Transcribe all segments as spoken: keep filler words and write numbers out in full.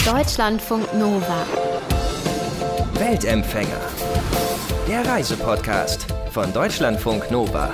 Deutschlandfunk Nova. Weltempfänger. Der Reisepodcast von Deutschlandfunk Nova.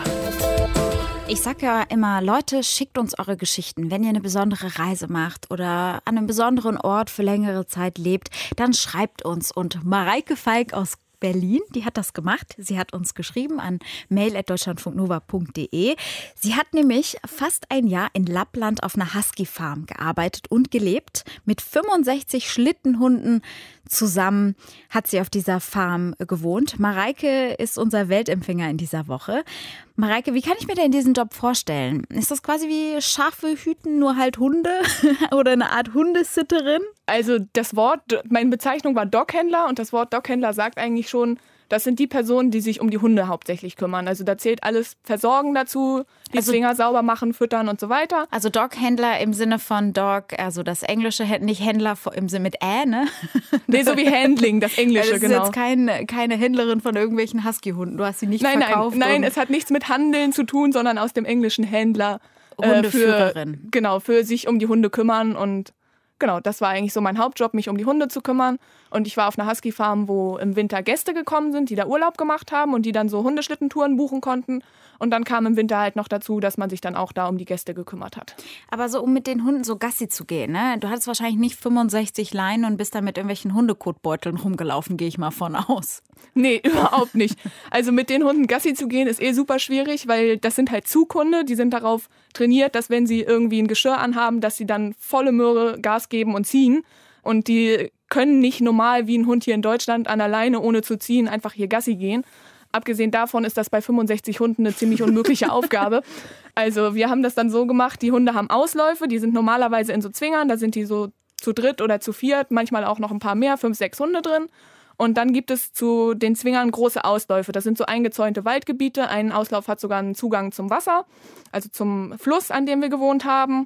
Ich sage ja immer, Leute, schickt uns eure Geschichten. Wenn ihr eine besondere Reise macht oder an einem besonderen Ort für längere Zeit lebt, dann schreibt uns. Und Mareike Falk aus Berlin, die hat das gemacht. Sie hat uns geschrieben an mail at deutschlandfunknova punkt de. Sie hat nämlich fast ein Jahr in Lappland auf einer Husky-Farm gearbeitet und gelebt. Mit fünfundsechzig Schlittenhunden zusammen hat sie auf dieser Farm gewohnt. Mareike ist unser Weltempfänger in dieser Woche. Mareike, wie kann ich mir denn diesen Job vorstellen? Ist das quasi wie Schafe hüten, nur halt Hunde oder eine Art Hundesitterin? Also das Wort, meine Bezeichnung war Doghändler und das Wort Doghändler sagt eigentlich schon, das sind die Personen, die sich um die Hunde hauptsächlich kümmern. Also da zählt alles Versorgen dazu, die also, Zwinger sauber machen, füttern und so weiter. Also Doghändler im Sinne von Dog, also das englische, nicht Händler im Sinne mit Ä, ne? Nee, so wie Handling, das englische, das genau. Das ist jetzt kein, keine Händlerin von irgendwelchen Husky-Hunden, du hast sie nicht nein, verkauft. Nein, nein, es hat nichts mit Handeln zu tun, sondern aus dem englischen Händler. Hundeführerin. Äh, für, genau, für sich um die Hunde kümmern und genau, das war eigentlich so mein Hauptjob, mich um die Hunde zu kümmern. Und ich war auf einer Husky-Farm, wo im Winter Gäste gekommen sind, die da Urlaub gemacht haben und die dann so Hundeschlittentouren buchen konnten. Und dann kam im Winter halt noch dazu, dass man sich dann auch da um die Gäste gekümmert hat. Aber so, um mit den Hunden so Gassi zu gehen, ne? Du hattest wahrscheinlich nicht fünfundsechzig Leinen und bist da mit irgendwelchen Hundekotbeuteln rumgelaufen, gehe ich mal von aus. Nee, überhaupt nicht. Also mit den Hunden Gassi zu gehen ist eh super schwierig, weil das sind halt Zughunde, die sind darauf trainiert, dass wenn sie irgendwie ein Geschirr anhaben, dass sie dann volle Möhre Gas geben und ziehen. Und die können nicht normal wie ein Hund hier in Deutschland an der Leine, ohne zu ziehen, einfach hier Gassi gehen. Abgesehen davon ist das bei fünfundsechzig Hunden eine ziemlich unmögliche Aufgabe. Also wir haben das dann so gemacht, die Hunde haben Ausläufe, die sind normalerweise in so Zwingern, da sind die so zu dritt oder zu viert, manchmal auch noch ein paar mehr, fünf, sechs Hunde drin. Und dann gibt es zu den Zwingern große Ausläufe. Das sind so eingezäunte Waldgebiete. Ein Auslauf hat sogar einen Zugang zum Wasser, also zum Fluss, an dem wir gewohnt haben.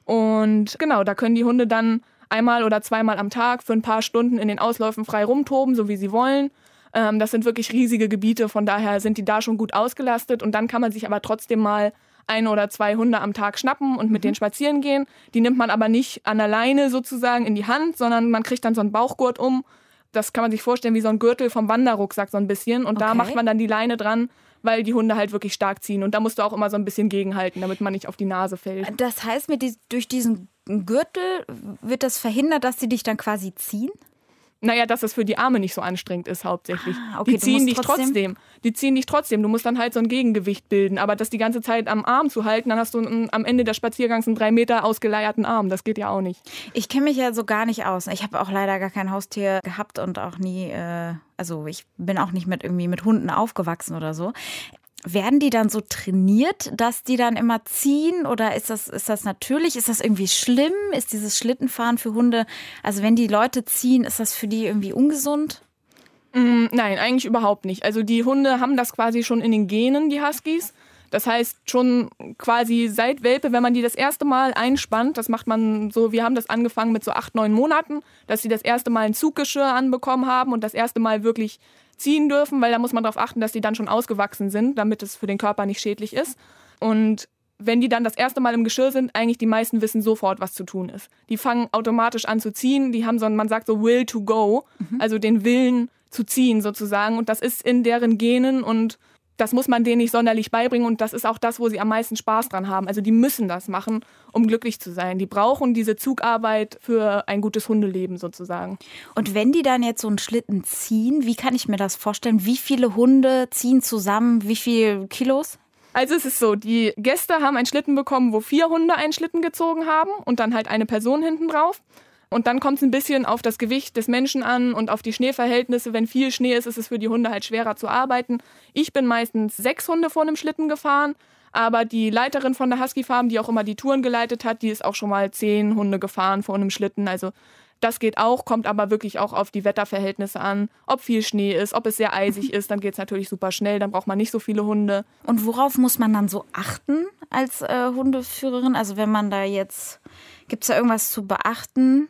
Und genau, da können die Hunde dann einmal oder zweimal am Tag für ein paar Stunden in den Ausläufen frei rumtoben, so wie sie wollen. Ähm, das sind wirklich riesige Gebiete, von daher sind die da schon gut ausgelastet. Und dann kann man sich aber trotzdem mal ein oder zwei Hunde am Tag schnappen und mit mhm. denen spazieren gehen. Die nimmt man aber nicht an der Leine sozusagen in die Hand, sondern man kriegt dann so einen Bauchgurt um. Das kann man sich vorstellen wie so ein Gürtel vom Wanderrucksack so ein bisschen. Und okay. da macht man dann die Leine dran, weil die Hunde halt wirklich stark ziehen. Und da musst du auch immer so ein bisschen gegenhalten, damit man nicht auf die Nase fällt. Das heißt, mit die, durch diesen Gürtel wird das verhindert, dass sie dich dann quasi ziehen? Naja, dass es für die Arme nicht so anstrengend ist hauptsächlich. Ah, okay, die ziehen dich trotzdem, trotzdem. Die ziehen dich trotzdem. Du musst dann halt so ein Gegengewicht bilden. Aber das die ganze Zeit am Arm zu halten, dann hast du einen, am Ende des Spaziergangs einen drei Meter ausgeleierten Arm. Das geht ja auch nicht. Ich kenne mich ja so gar nicht aus. Ich habe auch leider gar kein Haustier gehabt und auch nie, äh, also ich bin auch nicht mit irgendwie mit Hunden aufgewachsen oder so. Werden die dann so trainiert, dass die dann immer ziehen oder ist das, ist das natürlich? Ist das irgendwie schlimm? Ist dieses Schlittenfahren für Hunde, also wenn die Leute ziehen, ist das für die irgendwie ungesund? Mm, nein, eigentlich überhaupt nicht. Also die Hunde haben das quasi schon in den Genen, die Huskies. Das heißt schon quasi seit Welpe, wenn man die das erste Mal einspannt, das macht man so, wir haben das angefangen mit so acht, neun Monaten, dass sie das erste Mal ein Zuggeschirr anbekommen haben und das erste Mal wirklich ziehen dürfen, weil da muss man darauf achten, dass die dann schon ausgewachsen sind, damit es für den Körper nicht schädlich ist. Und wenn die dann das erste Mal im Geschirr sind, eigentlich die meisten wissen sofort, was zu tun ist. Die fangen automatisch an zu ziehen, die haben so, man sagt so Will to go, mhm. also den Willen zu ziehen sozusagen. Und das ist in deren Genen und das muss man denen nicht sonderlich beibringen und das ist auch das, wo sie am meisten Spaß dran haben. Also die müssen das machen, um glücklich zu sein. Die brauchen diese Zugarbeit für ein gutes Hundeleben sozusagen. Und wenn die dann jetzt so einen Schlitten ziehen, wie kann ich mir das vorstellen? Wie viele Hunde ziehen zusammen? Wie viele Kilos? Also es ist so, die Gäste haben einen Schlitten bekommen, wo vier Hunde einen Schlitten gezogen haben und dann halt eine Person hinten drauf. Und dann kommt es ein bisschen auf das Gewicht des Menschen an und auf die Schneeverhältnisse. Wenn viel Schnee ist, ist es für die Hunde halt schwerer zu arbeiten. Ich bin meistens sechs Hunde vor einem Schlitten gefahren, aber die Leiterin von der Husky-Farm, die auch immer die Touren geleitet hat, die ist auch schon mal zehn Hunde gefahren vor einem Schlitten. Also das geht auch, kommt aber wirklich auch auf die Wetterverhältnisse an, ob viel Schnee ist, ob es sehr eisig ist, dann geht es natürlich super schnell, dann braucht man nicht so viele Hunde. Und worauf muss man dann so achten als äh, Hundeführerin? Also wenn man da jetzt, gibt es da irgendwas zu beachten?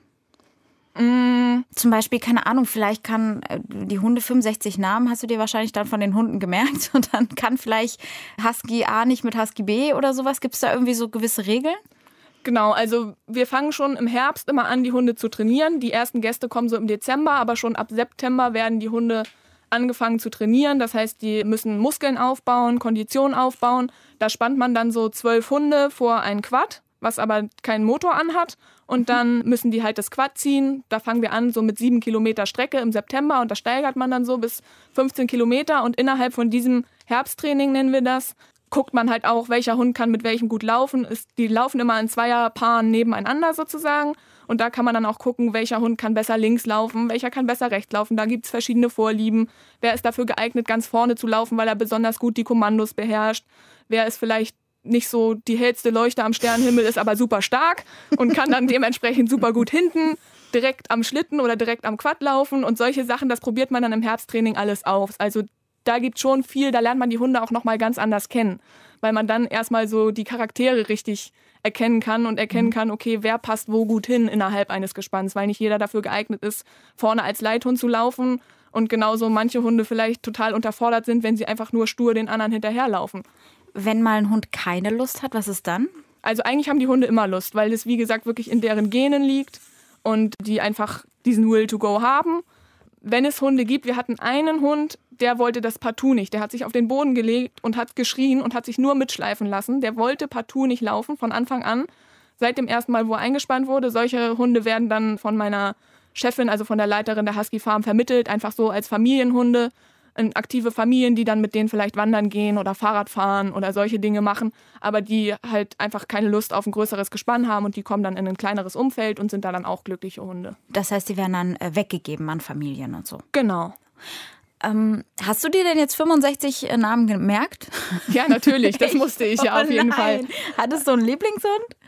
Mm. Zum Beispiel, keine Ahnung, vielleicht kann die Hunde fünfundsechzig Namen, hast du dir wahrscheinlich dann von den Hunden gemerkt und dann kann vielleicht Husky A nicht mit Husky B oder sowas. Gibt es da irgendwie so gewisse Regeln? Genau, also wir fangen schon im Herbst immer an, die Hunde zu trainieren. Die ersten Gäste kommen so im Dezember, aber schon ab September werden die Hunde angefangen zu trainieren. Das heißt, die müssen Muskeln aufbauen, Kondition aufbauen. Da spannt man dann so zwölf Hunde vor ein Quad, was aber keinen Motor anhat. Und dann müssen die halt das Quad ziehen. Da fangen wir an so mit sieben Kilometer Strecke im September und da steigert man dann so bis fünfzehn Kilometer. Und innerhalb von diesem Herbsttraining, nennen wir das, guckt man halt auch, welcher Hund kann mit welchem gut laufen. Die laufen immer in Zweierpaaren nebeneinander sozusagen. Und da kann man dann auch gucken, welcher Hund kann besser links laufen, welcher kann besser rechts laufen. Da gibt es verschiedene Vorlieben. Wer ist dafür geeignet, ganz vorne zu laufen, weil er besonders gut die Kommandos beherrscht. Wer ist vielleicht nicht so die hellste Leuchte am Sternenhimmel, ist aber super stark und kann dann dementsprechend super gut hinten, direkt am Schlitten oder direkt am Quad laufen. Und solche Sachen, das probiert man dann im Herbsttraining alles auf. Also da gibt es schon viel, da lernt man die Hunde auch nochmal ganz anders kennen, weil man dann erstmal so die Charaktere richtig erkennen kann und erkennen kann, okay, wer passt wo gut hin innerhalb eines Gespanns, weil nicht jeder dafür geeignet ist, vorne als Leithund zu laufen und genauso manche Hunde vielleicht total unterfordert sind, wenn sie einfach nur stur den anderen hinterherlaufen. Wenn mal ein Hund keine Lust hat, was ist dann? Also eigentlich haben die Hunde immer Lust, weil es wie gesagt wirklich in deren Genen liegt und die einfach diesen Will to go haben. Wenn es Hunde gibt, wir hatten einen Hund, der wollte das partout nicht. Der hat sich auf den Boden gelegt und hat geschrien und hat sich nur mitschleifen lassen. Der wollte partout nicht laufen von Anfang an. Seit dem ersten Mal, wo er eingespannt wurde. Solche Hunde werden dann von meiner Chefin, also von der Leiterin der Husky Farm, vermittelt. Einfach so als Familienhunde. Aktive Familien, die dann mit denen vielleicht wandern gehen oder Fahrrad fahren oder solche Dinge machen. Aber die halt einfach keine Lust auf ein größeres Gespann haben und die kommen dann in ein kleineres Umfeld und sind da dann auch glückliche Hunde. Das heißt, die werden dann äh, weggegeben an Familien und so? Genau. Ähm, hast du dir denn jetzt fünfundsechzig Namen gemerkt? Ja, natürlich. Das musste ich ja auf jeden oh Fall. Hattest du einen Lieblingshund?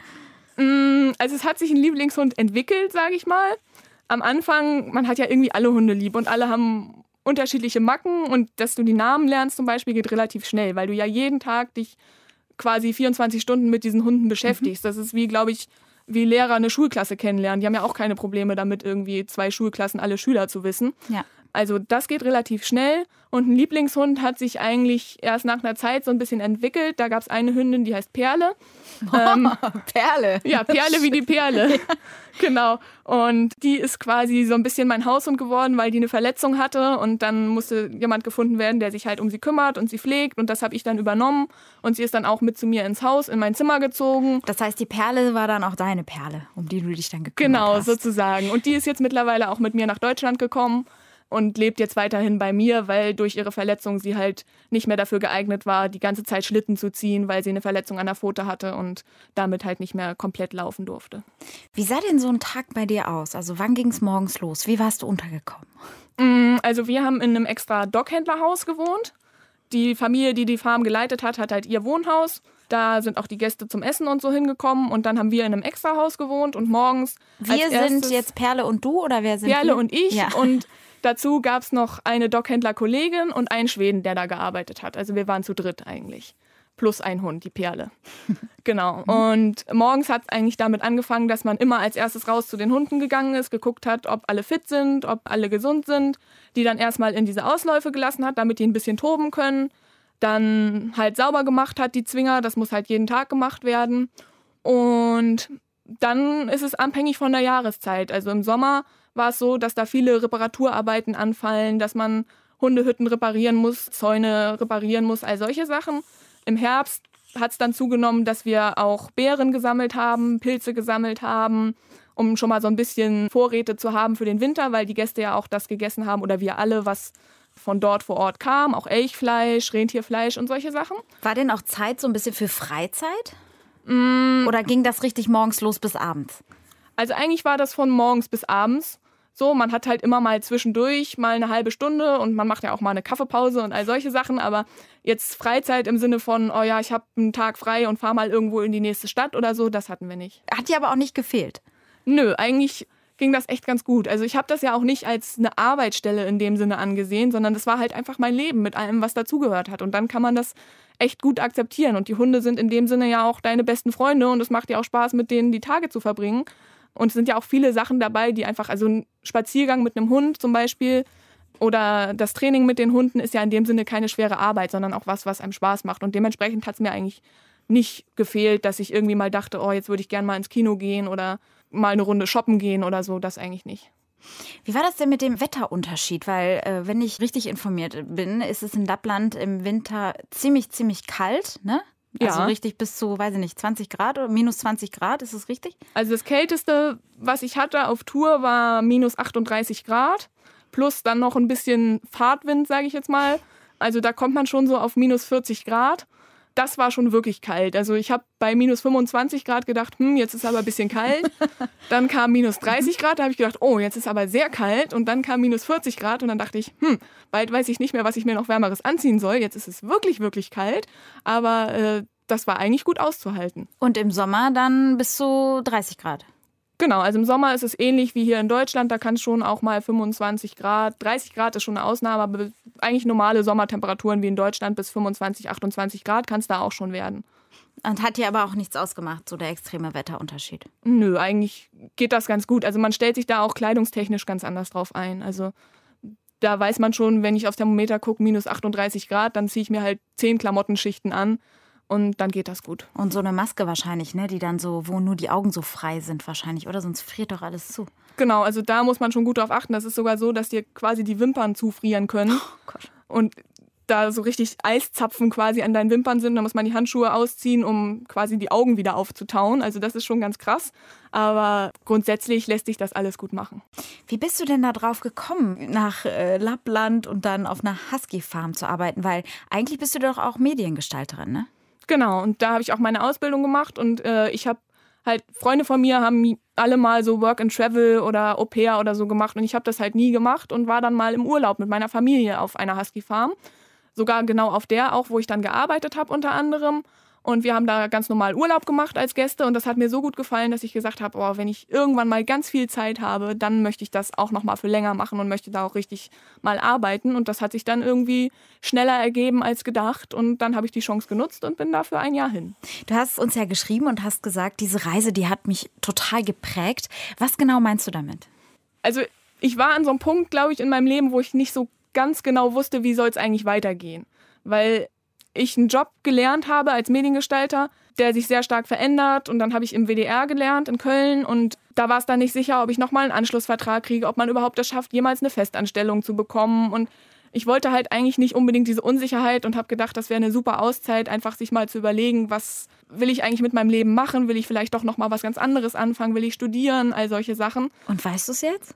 Mm, also es hat sich ein Lieblingshund entwickelt, sage ich mal. Am Anfang, man hat ja irgendwie alle Hunde lieb und alle haben unterschiedliche Macken und dass du die Namen lernst zum Beispiel geht relativ schnell, weil du ja jeden Tag dich quasi vierundzwanzig Stunden mit diesen Hunden beschäftigst. Mhm. Das ist wie, glaube ich, wie Lehrer eine Schulklasse kennenlernen. Die haben ja auch keine Probleme damit, irgendwie zwei Schulklassen alle Schüler zu wissen. Ja. Also das geht relativ schnell und ein Lieblingshund hat sich eigentlich erst nach einer Zeit so ein bisschen entwickelt. Da gab es eine Hündin, die heißt Perle. ähm, Perle? Ja, Perle wie die Perle. Ja. Genau. Und die ist quasi so ein bisschen mein Haushund geworden, weil die eine Verletzung hatte und dann musste jemand gefunden werden, der sich halt um sie kümmert und sie pflegt und das habe ich dann übernommen und sie ist dann auch mit zu mir ins Haus, in mein Zimmer gezogen. Das heißt, die Perle war dann auch deine Perle, um die du dich dann gekümmert genau, hast. Genau, sozusagen. Und die ist jetzt mittlerweile auch mit mir nach Deutschland gekommen und lebt jetzt weiterhin bei mir, weil durch ihre Verletzung sie halt nicht mehr dafür geeignet war, die ganze Zeit Schlitten zu ziehen, weil sie eine Verletzung an der Pfote hatte und damit halt nicht mehr komplett laufen durfte. Wie sah denn so ein Tag bei dir aus? Also wann ging es morgens los? Wie warst du untergekommen? Also wir haben in einem extra Doghändlerhaus gewohnt. Die Familie, die die Farm geleitet hat, hat halt ihr Wohnhaus. Da sind auch die Gäste zum Essen und so hingekommen. Und dann haben wir in einem Extrahaus gewohnt und morgens Wir als sind jetzt Perle und du oder wer sind Perle wir? und ich ja. und dazu gab es noch eine Doghändler-Kollegin und einen Schweden, der da gearbeitet hat. Also wir waren zu dritt eigentlich. Plus ein Hund, die Perle. Genau. Und morgens hat es eigentlich damit angefangen, dass man immer als erstes raus zu den Hunden gegangen ist, geguckt hat, ob alle fit sind, ob alle gesund sind. Die dann erstmal in diese Ausläufe gelassen hat, damit die ein bisschen toben können. Dann halt sauber gemacht hat, die Zwinger. Das muss halt jeden Tag gemacht werden. Und dann ist es abhängig von der Jahreszeit. Also im Sommer war es so, dass da viele Reparaturarbeiten anfallen, dass man Hundehütten reparieren muss, Zäune reparieren muss, all solche Sachen. Im Herbst hat es dann zugenommen, dass wir auch Beeren gesammelt haben, Pilze gesammelt haben, um schon mal so ein bisschen Vorräte zu haben für den Winter, weil die Gäste ja auch das gegessen haben oder wir alle, was von dort vor Ort kam, auch Elchfleisch, Rentierfleisch und solche Sachen. War denn auch Zeit so ein bisschen für Freizeit? Mm. Oder ging das richtig morgens los bis abends? Also eigentlich war das von morgens bis abends. So, man hat halt immer mal zwischendurch mal eine halbe Stunde und man macht ja auch mal eine Kaffeepause und all solche Sachen. Aber jetzt Freizeit im Sinne von, oh ja, ich habe einen Tag frei und fahre mal irgendwo in die nächste Stadt oder so, das hatten wir nicht. Hat dir aber auch nicht gefehlt? Nö, eigentlich ging das echt ganz gut. Also ich habe das ja auch nicht als eine Arbeitsstelle in dem Sinne angesehen, sondern das war halt einfach mein Leben mit allem, was dazugehört hat. Und dann kann man das echt gut akzeptieren. Und die Hunde sind in dem Sinne ja auch deine besten Freunde und es macht dir auch Spaß, mit denen die Tage zu verbringen. Und es sind ja auch viele Sachen dabei, die einfach, also ein Spaziergang mit einem Hund zum Beispiel oder das Training mit den Hunden ist ja in dem Sinne keine schwere Arbeit, sondern auch was, was einem Spaß macht. Und dementsprechend hat es mir eigentlich nicht gefehlt, dass ich irgendwie mal dachte, oh, jetzt würde ich gerne mal ins Kino gehen oder mal eine Runde shoppen gehen oder so, das eigentlich nicht. Wie war das denn mit dem Wetterunterschied? Weil, äh, wenn ich richtig informiert bin, ist es in Lappland im Winter ziemlich, ziemlich kalt, ne? Also ja. richtig bis zu, weiß ich nicht, zwanzig Grad oder minus zwanzig Grad, ist das richtig? Also das Kälteste, was ich hatte auf Tour, war minus achtunddreißig Grad. Plus dann noch ein bisschen Fahrtwind, sage ich jetzt mal. Also da kommt man schon so auf minus vierzig Grad. Das war schon wirklich kalt. Also ich habe bei minus fünfundzwanzig Grad gedacht, hm, jetzt ist aber ein bisschen kalt. Dann kam minus dreißig Grad, da habe ich gedacht, oh, jetzt ist aber sehr kalt. Und dann kam minus vierzig Grad und dann dachte ich, hm, bald weiß ich nicht mehr, was ich mir noch Wärmeres anziehen soll. Jetzt ist es wirklich, wirklich kalt. Aber äh, das war eigentlich gut auszuhalten. Und im Sommer dann bis zu dreißig Grad? Genau, also im Sommer ist es ähnlich wie hier in Deutschland, da kann es schon auch mal fünfundzwanzig Grad, dreißig Grad ist schon eine Ausnahme, aber eigentlich normale Sommertemperaturen wie in Deutschland bis fünfundzwanzig, achtundzwanzig Grad kann es da auch schon werden. Und hat dir aber auch nichts ausgemacht, so der extreme Wetterunterschied? Nö, eigentlich geht das ganz gut. Also man stellt sich da auch kleidungstechnisch ganz anders drauf ein. Also da weiß man schon, wenn ich aufs Thermometer gucke, minus achtunddreißig Grad, dann ziehe ich mir halt zehn Klamottenschichten an. Und dann geht das gut. Und so eine Maske wahrscheinlich, ne? Die dann so, wo nur die Augen so frei sind wahrscheinlich, oder? Sonst friert doch alles zu. Genau, also da muss man schon gut drauf achten. Das ist sogar so, dass dir quasi die Wimpern zufrieren können. Oh Gott. Und da so richtig Eiszapfen quasi an deinen Wimpern sind. Da muss man die Handschuhe ausziehen, um quasi die Augen wieder aufzutauen. Also das ist schon ganz krass. Aber grundsätzlich lässt sich das alles gut machen. Wie bist du denn da drauf gekommen, nach äh, Lappland und dann auf einer Husky-Farm zu arbeiten? Weil eigentlich bist du doch auch Mediengestalterin, ne? Genau, und da habe ich auch meine Ausbildung gemacht und äh, ich habe halt, Freunde von mir haben alle mal so Work and Travel oder Au pair oder so gemacht und ich habe das halt nie gemacht und war dann mal im Urlaub mit meiner Familie auf einer Husky-Farm. Sogar genau auf der auch, wo ich dann gearbeitet habe unter anderem. Und wir haben da ganz normal Urlaub gemacht als Gäste und das hat mir so gut gefallen, dass ich gesagt habe, oh, wenn ich irgendwann mal ganz viel Zeit habe, dann möchte ich das auch noch mal für länger machen und möchte da auch richtig mal arbeiten. Und das hat sich dann irgendwie schneller ergeben als gedacht und dann habe ich die Chance genutzt und bin da für ein Jahr hin. Du hast uns ja geschrieben und hast gesagt, diese Reise, die hat mich total geprägt. Was genau meinst du damit? Also ich war an so einem Punkt, glaube ich, in meinem Leben, wo ich nicht so ganz genau wusste, wie soll es eigentlich weitergehen. Weil ich einen Job gelernt habe als Mediengestalter, der sich sehr stark verändert. Und dann habe ich im W D R gelernt in Köln. Und da war es dann nicht sicher, ob ich nochmal einen Anschlussvertrag kriege, ob man überhaupt das schafft, jemals eine Festanstellung zu bekommen. Und ich wollte halt eigentlich nicht unbedingt diese Unsicherheit und habe gedacht, das wäre eine super Auszeit, einfach sich mal zu überlegen, was will ich eigentlich mit meinem Leben machen? Will ich vielleicht doch nochmal was ganz anderes anfangen? Will ich studieren? All solche Sachen. Und weißt du es jetzt?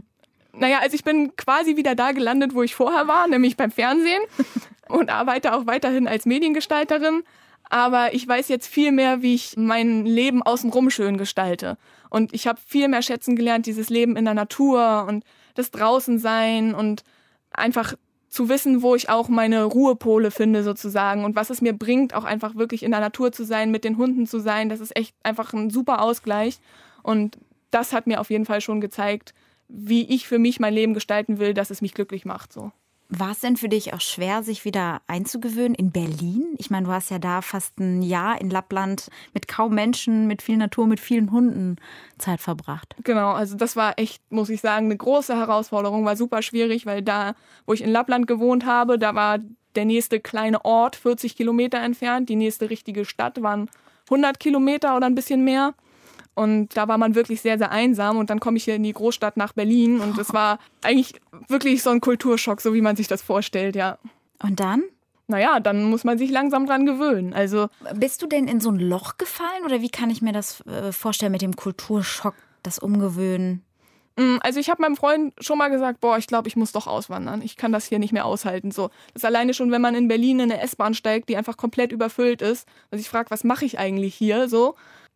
Naja, also ich bin quasi wieder da gelandet, wo ich vorher war, nämlich beim Fernsehen und arbeite auch weiterhin als Mediengestalterin. Aber ich weiß jetzt viel mehr, wie ich mein Leben außenrum schön gestalte. Und ich habe viel mehr schätzen gelernt, dieses Leben in der Natur und das Draußensein und einfach zu wissen, wo ich auch meine Ruhepole finde sozusagen und was es mir bringt, auch einfach wirklich in der Natur zu sein, mit den Hunden zu sein. Das ist echt einfach ein super Ausgleich. Und das hat mir auf jeden Fall schon gezeigt, wie ich für mich mein Leben gestalten will, dass es mich glücklich macht. So. War es denn für dich auch schwer, sich wieder einzugewöhnen in Berlin? Ich meine, du hast ja da fast ein Jahr in Lappland mit kaum Menschen, mit viel Natur, mit vielen Hunden Zeit verbracht. Genau, also das war echt, muss ich sagen, eine große Herausforderung, war super schwierig, weil da, wo ich in Lappland gewohnt habe, da war der nächste kleine Ort vierzig Kilometer entfernt, die nächste richtige Stadt waren hundert Kilometer oder ein bisschen mehr. Und da war man wirklich sehr, sehr einsam. Und dann komme ich hier in die Großstadt nach Berlin. Und es war eigentlich wirklich so ein Kulturschock, so wie man sich das vorstellt, ja. Und dann? Naja, dann muss man sich langsam dran gewöhnen. Also, bist du denn in so ein Loch gefallen? Oder wie kann ich mir das äh, vorstellen mit dem Kulturschock, das Umgewöhnen? Also ich habe meinem Freund schon mal gesagt, boah, ich glaube, ich muss doch auswandern. Ich kann das hier nicht mehr aushalten. So, das ist alleine schon, wenn man in Berlin in eine S-Bahn steigt, die einfach komplett überfüllt ist. Also ich frage, was mache ich eigentlich hier? So.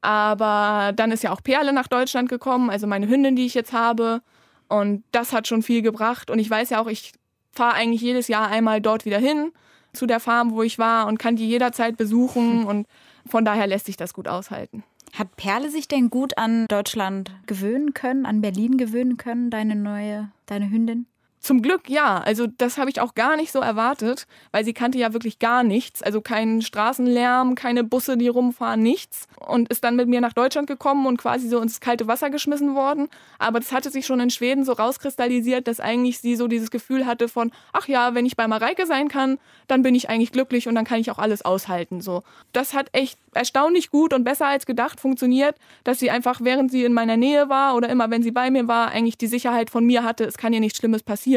Aber dann ist ja auch Perle nach Deutschland gekommen, also meine Hündin, die ich jetzt habe. Und das hat schon viel gebracht. Und ich weiß ja auch, ich fahre eigentlich jedes Jahr einmal dort wieder hin, zu der Farm, wo ich war und kann die jederzeit besuchen. Und von daher lässt sich das gut aushalten. Hat Perle sich denn gut an Deutschland gewöhnen können, an Berlin gewöhnen können, deine neue, deine Hündin? Zum Glück ja, also das habe ich auch gar nicht so erwartet, weil sie kannte ja wirklich gar nichts, also keinen Straßenlärm, keine Busse, die rumfahren, nichts und ist dann mit mir nach Deutschland gekommen und quasi so ins kalte Wasser geschmissen worden, aber das hatte sich schon in Schweden so rauskristallisiert, dass eigentlich sie so dieses Gefühl hatte von, ach ja, wenn ich bei Mareike sein kann, dann bin ich eigentlich glücklich und dann kann ich auch alles aushalten, so. Das hat echt erstaunlich gut und besser als gedacht funktioniert, dass sie einfach, während sie in meiner Nähe war oder immer wenn sie bei mir war, eigentlich die Sicherheit von mir hatte, es kann ihr nichts Schlimmes passieren.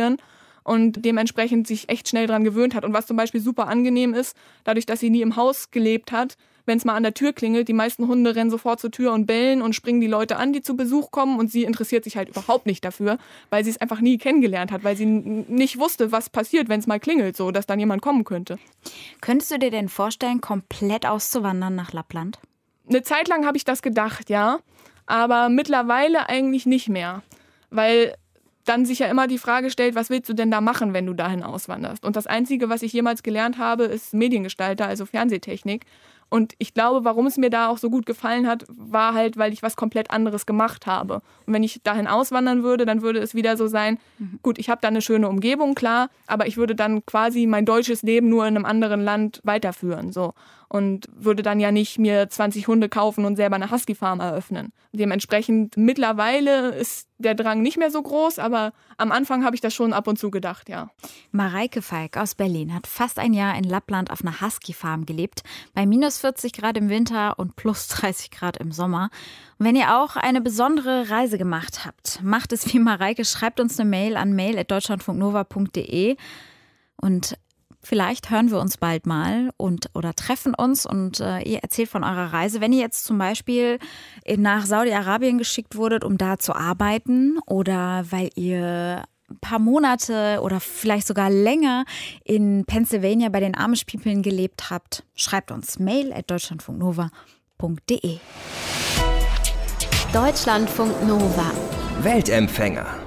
Und dementsprechend sich echt schnell dran gewöhnt hat. Und was zum Beispiel super angenehm ist, dadurch, dass sie nie im Haus gelebt hat, wenn es mal an der Tür klingelt, die meisten Hunde rennen sofort zur Tür und bellen und springen die Leute an, die zu Besuch kommen. Und sie interessiert sich halt überhaupt nicht dafür, weil sie es einfach nie kennengelernt hat, weil sie n- nicht wusste, was passiert, wenn es mal klingelt, so dass dann jemand kommen könnte. Könntest du dir denn vorstellen, komplett auszuwandern nach Lappland? Eine Zeit lang habe ich das gedacht, ja. Aber mittlerweile eigentlich nicht mehr. Weil dann sich ja immer die Frage stellt, was willst du denn da machen, wenn du dahin auswanderst? Und das Einzige, was ich jemals gelernt habe, ist Mediengestalter, also Fernsehtechnik. Und ich glaube, warum es mir da auch so gut gefallen hat, war halt, weil ich was komplett anderes gemacht habe. Und wenn ich dahin auswandern würde, dann würde es wieder so sein, mhm. gut, ich habe da eine schöne Umgebung, klar, aber ich würde dann quasi mein deutsches Leben nur in einem anderen Land weiterführen. So. Und würde dann ja nicht mir zwanzig Hunde kaufen und selber eine Husky-Farm eröffnen. Dementsprechend mittlerweile ist der Drang nicht mehr so groß, aber am Anfang habe ich das schon ab und zu gedacht, ja. Mareike Falk aus Berlin hat fast ein Jahr in Lappland auf einer Husky-Farm gelebt, bei minus vierzig Grad im Winter und plus dreißig Grad im Sommer. Und wenn ihr auch eine besondere Reise gemacht habt, macht es wie Mareike, schreibt uns eine Mail an mail at deutschlandfunknova punkt de und vielleicht hören wir uns bald mal und oder treffen uns und äh, ihr erzählt von eurer Reise. Wenn ihr jetzt zum Beispiel nach Saudi-Arabien geschickt wurdet, um da zu arbeiten oder weil ihr ein paar Monate oder vielleicht sogar länger in Pennsylvania bei den Amish-Peoplen gelebt habt, schreibt uns mail at deutschlandfunknova punkt de. Deutschlandfunk Nova. Weltempfänger.